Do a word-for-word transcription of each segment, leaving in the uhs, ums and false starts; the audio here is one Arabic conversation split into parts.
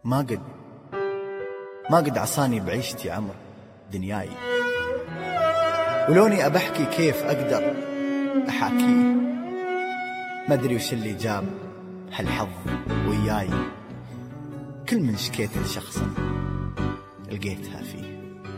ما قد ما قد عصاني بعيشتي عمر دنياي، ولوني أبحكي كيف أقدر أحاكيه. ما أدري وش اللي جاب هالحظ وياي، كل من شكيت لشخصا لقيتها فيه.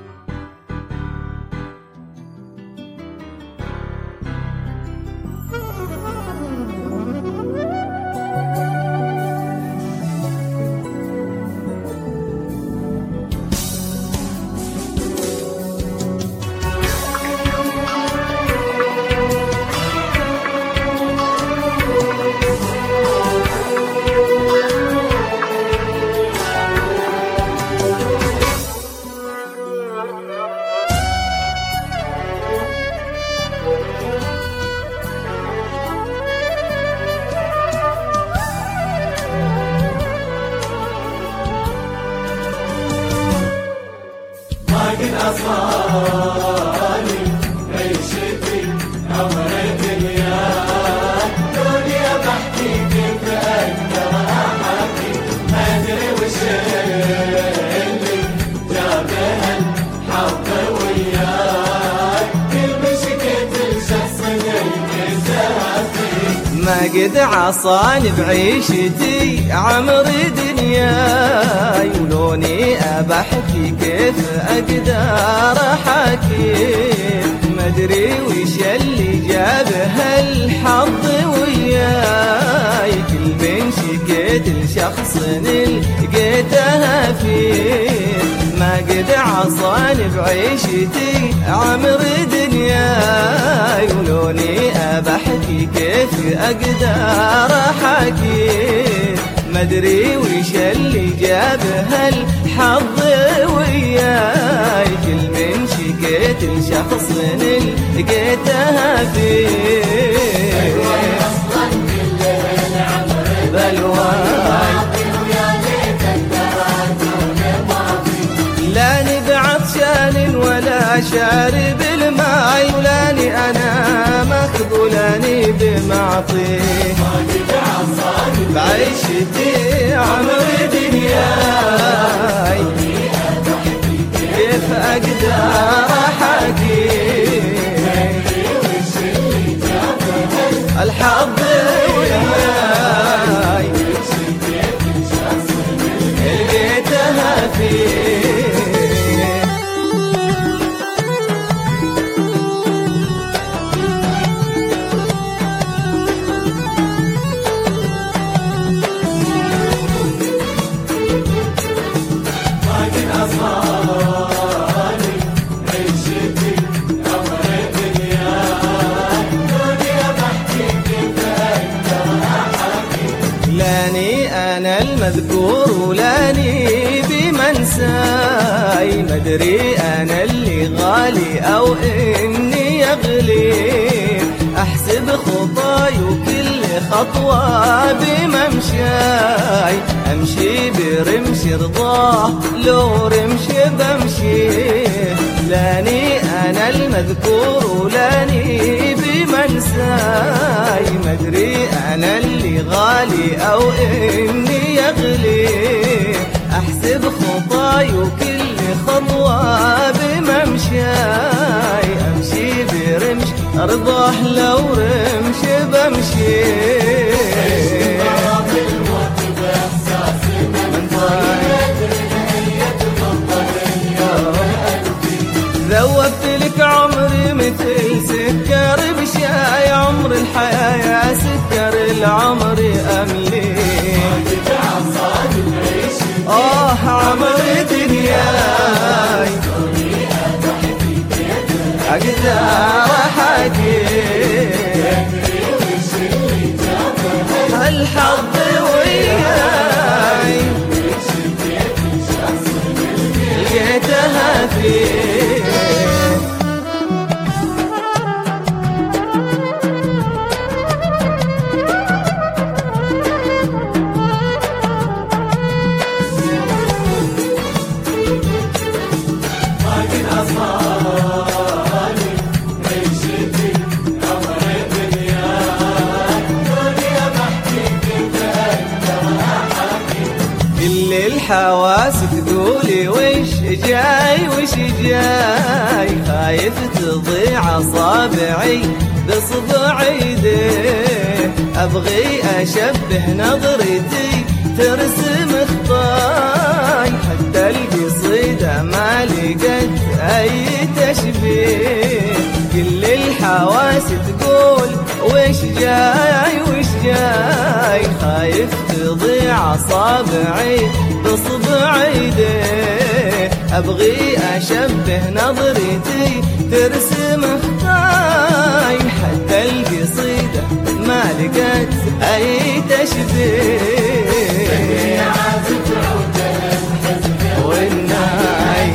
أصاني عيشتي عمر دنياي، دنيا بحكي كيف أقدر أحكي. ما أدري وش اللي جاب هالحظ وياي، كل مشكلة الشخص لقيتها فيه. ما قد عصاني بعيشتي عمر دنياي، ولوني أبحكي كيف أقدر أحكي. ما أدري وش اللي جاب هالحظ وياي، كل من شكيت لشخص لقيتها فيه. ما قد عصاني بعيشتي عمر دنياي، ولوني أبحكي كيف أقدر أحكي. ما أدري وش اللي جاب هالحظ وياي، كل من شكيت لشخص لقيتها فيه. بلواي لاني بعطشان ولا شارب الماي، ولاني أنا مخذولاني بمعطيه. بعيشتي عمر دنياي، كيف أقدر أحكي. الحظ وياي لقيتها فيه. أنا المذكور ولاني بمنساي. ما أدري أنا اللي غالي أو إني أغلي، أحسب خطاي وكل خطوة بممشاي. أمشي برمش رضاه لو رمش بمشي. لاني أنا المذكور ولاني بمنساي. ما أدري أنا اللي غالي أو إني أغلي، أحسب خطاي وكل خطوة بممشاي. أمشي برمش أرضاه لو رمش بمشي. ذوبت لك عمري مثل سكر بشاي، عمر الحياة يا سكر العمر أملي. آه عمر دنياي أقدر أحكي. الحظ وياي لقيتها فيه. الحواس تقولي وش جاي وش جاي، خايف تضيع أصابعي بصبع يديه، أبغي أشبه نظرتي ترسم خطاي، حتى القصيدة ما لقت أي تشبيه. كل الحواس تقول وش جاي وش جاي، خايف تضيع أصابعي بصبع يديه، أبغي أشبه نظرتي ترسم خطاي، حتى القصيدة ما لقت أي تشبيه. والناي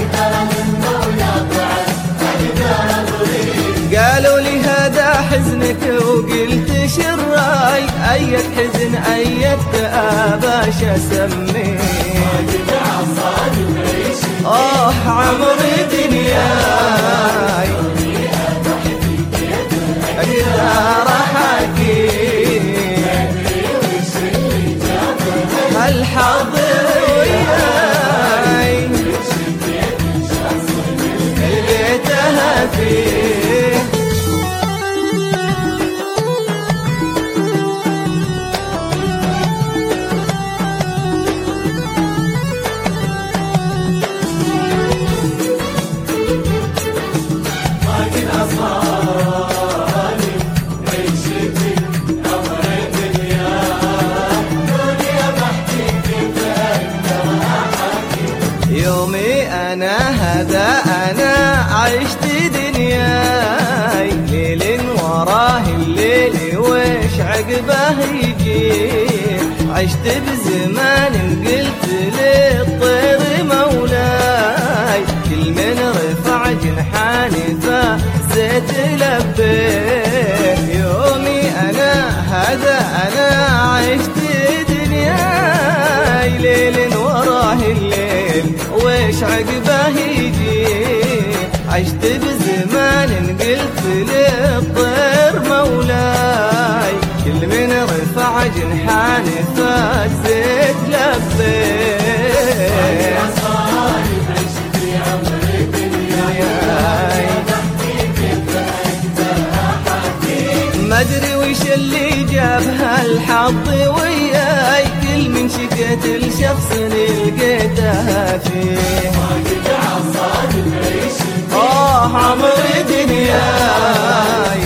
قالوا لي هذا حزنك وقلت شراي، أية حزن أية كآبة شسميه. آه عمري دنياي أقدر أحكي هالحظ وياي لقيتها فيه. يومي أنا هذا أنا عشت دنياي، ليل وراه الليل وش عقبه يجي، عشت بزمان قلت للطير مولاي، كل من رفع جنحاني فزيت لبيه. يومي أنا هذا أنا عشت دنياي، ليل وراه الليل وش عقبه يجي، عشت بزمان قلت للطير مولاي، كل من رفع جنحاني فزيت لبيه. ما ادري وش اللي جاب هالحظ وياي، كل من شكيت الشخص لقيتها فيه. آه عمري دنياي